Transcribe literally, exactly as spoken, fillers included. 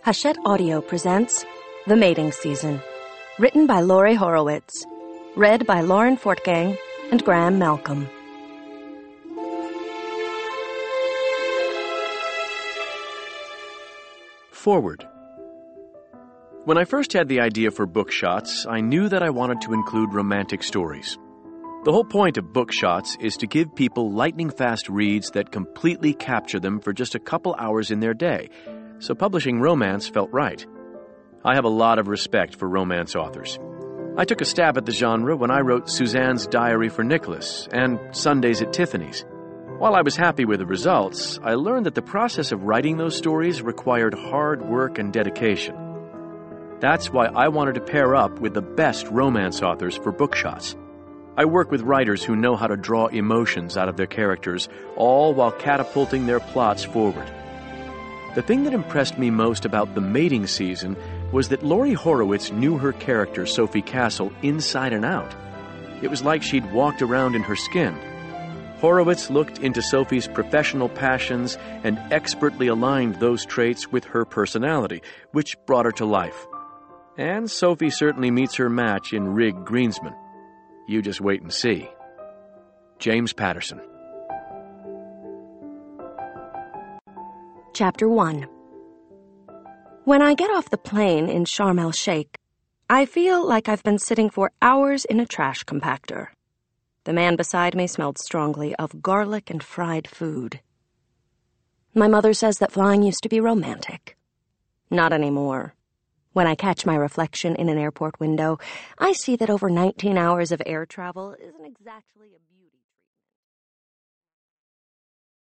Hachette Audio presents The Mating Season, written by Lori Horowitz, read by Lauren Fortgang and Graham Malcolm. Forward. When I first had the idea for Bookshots, I knew that I wanted to include romantic stories. The whole point of Bookshots is to give people lightning-fast reads that completely capture them for just a couple hours in their day, so publishing romance felt right. I have a lot of respect for romance authors. I took a stab at the genre when I wrote Suzanne's Diary for Nicholas and Sundays at Tiffany's. While I was happy with the results, I learned that the process of writing those stories required hard work and dedication. That's why I wanted to pair up with the best romance authors for Bookshots. I work with writers who know how to draw emotions out of their characters, all while catapulting their plots forward. The thing that impressed me most about The Mating Season was that Lori Horowitz knew her character, Sophie Castle, inside and out. It was like she'd walked around in her skin. Horowitz looked into Sophie's professional passions and expertly aligned those traits with her personality, which brought her to life. And Sophie certainly meets her match in Rig Greensman. You just wait and see. James Patterson. Chapter one. When I get off the plane in Sharm el-Sheikh, I feel like I've been sitting for hours in a trash compactor. The man beside me smelled strongly of garlic and fried food. My mother says that flying used to be romantic. Not anymore. When I catch my reflection in an airport window, I see that over nineteen hours of air travel isn't exactly a